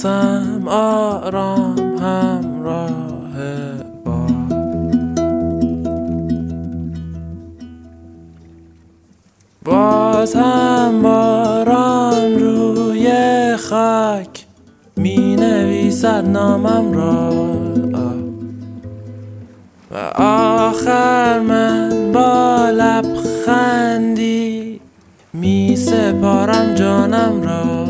بازم آرام همراه باز هم باران روی خاک می نویسد نامم را و آخر من با لبخندی می سپارم جانم را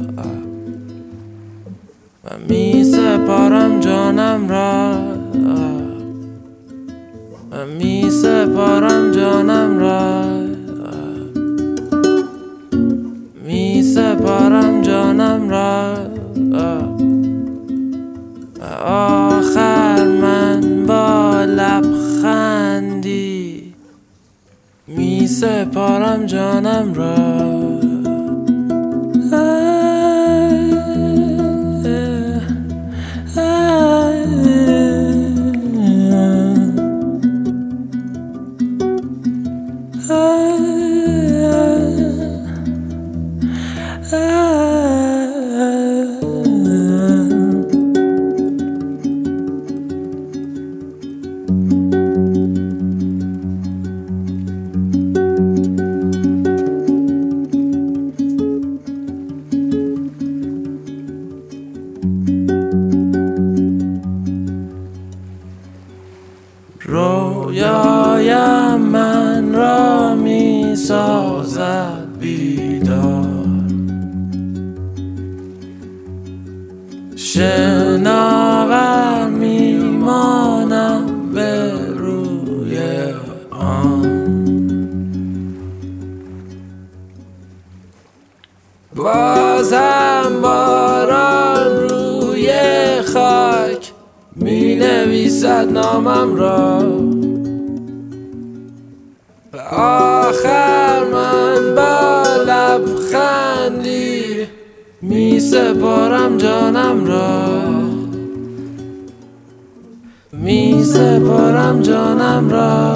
و می سپارم جانم را و می سپارم جانم را می سپارم جانم را و آخر من با لبخندی می سپارم جانم را. رویایم من را می سازد بیدار، شناور می مانم به روی آن. بازم باران روی خاک می نویسد نامم را و آخر من با لبخندی می سپارم جانم را می سپارم جانم را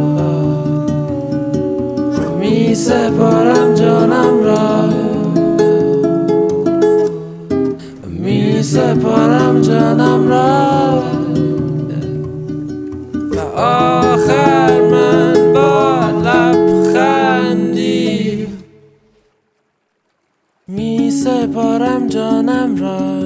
می سپارم جانم را می سپارم جانم را و آخر من با لبخندی می سپارم جانم را.